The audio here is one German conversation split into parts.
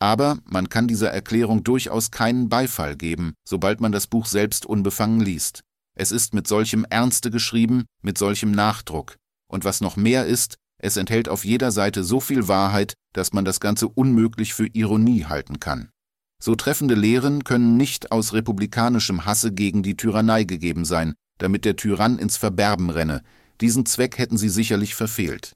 Aber man kann dieser Erklärung durchaus keinen Beifall geben, sobald man das Buch selbst unbefangen liest. Es ist mit solchem Ernste geschrieben, mit solchem Nachdruck. Und was noch mehr ist, es enthält auf jeder Seite so viel Wahrheit, dass man das Ganze unmöglich für Ironie halten kann. So treffende Lehren können nicht aus republikanischem Hasse gegen die Tyrannei gegeben sein, damit der Tyrann ins Verderben renne. Diesen Zweck hätten sie sicherlich verfehlt.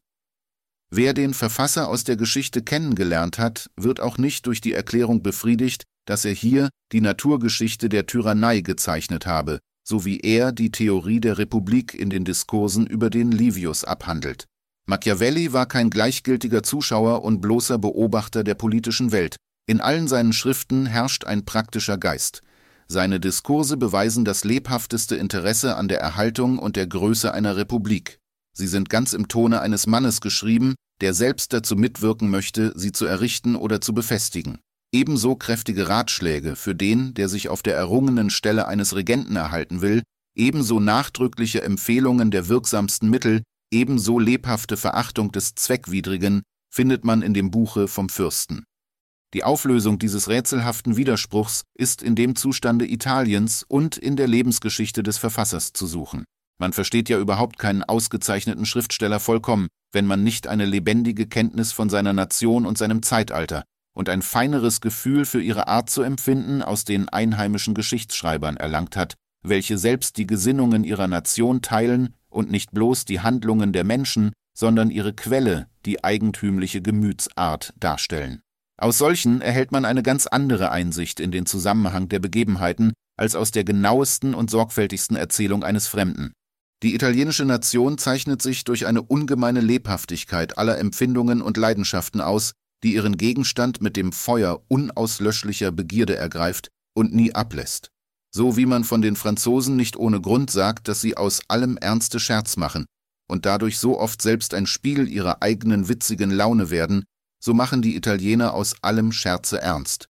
Wer den Verfasser aus der Geschichte kennengelernt hat, wird auch nicht durch die Erklärung befriedigt, dass er hier die Naturgeschichte der Tyrannei gezeichnet habe, so wie er die Theorie der Republik in den Diskursen über den Livius abhandelt. Machiavelli war kein gleichgültiger Zuschauer und bloßer Beobachter der politischen Welt. In allen seinen Schriften herrscht ein praktischer Geist. Seine Diskurse beweisen das lebhafteste Interesse an der Erhaltung und der Größe einer Republik. Sie sind ganz im Tone eines Mannes geschrieben, der selbst dazu mitwirken möchte, sie zu errichten oder zu befestigen. Ebenso kräftige Ratschläge für den, der sich auf der errungenen Stelle eines Regenten erhalten will, ebenso nachdrückliche Empfehlungen der wirksamsten Mittel, ebenso lebhafte Verachtung des Zweckwidrigen findet man in dem Buche vom Fürsten. Die Auflösung dieses rätselhaften Widerspruchs ist in dem Zustande Italiens und in der Lebensgeschichte des Verfassers zu suchen. Man versteht ja überhaupt keinen ausgezeichneten Schriftsteller vollkommen, wenn man nicht eine lebendige Kenntnis von seiner Nation und seinem Zeitalter und ein feineres Gefühl für ihre Art zu empfinden aus den einheimischen Geschichtsschreibern erlangt hat, welche selbst die Gesinnungen ihrer Nation teilen und nicht bloß die Handlungen der Menschen, sondern ihre Quelle, die eigentümliche Gemütsart, darstellen. Aus solchen erhält man eine ganz andere Einsicht in den Zusammenhang der Begebenheiten als aus der genauesten und sorgfältigsten Erzählung eines Fremden. Die italienische Nation zeichnet sich durch eine ungemeine Lebhaftigkeit aller Empfindungen und Leidenschaften aus, die ihren Gegenstand mit dem Feuer unauslöschlicher Begierde ergreift und nie ablässt. So wie man von den Franzosen nicht ohne Grund sagt, dass sie aus allem Ernste Scherz machen und dadurch so oft selbst ein Spiegel ihrer eigenen witzigen Laune werden, so machen die Italiener aus allem Scherze ernst.